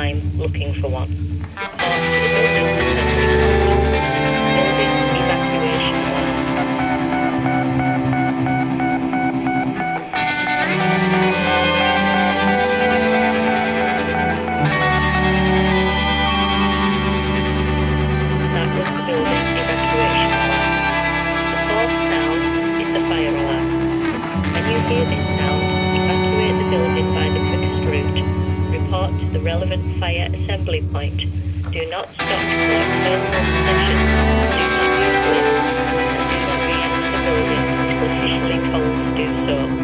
time looking for one. Report to the building assembly point. Building evacuation one. That was the building evacuation one. The fourth sound is the fire alarm. When you hear this sound, evacuate the building by the quickest route. Report to the relevant fire assembly point. Do not stop to collect personal possessions. Do not use lifts. And do not re-enter the building until officially told to do so.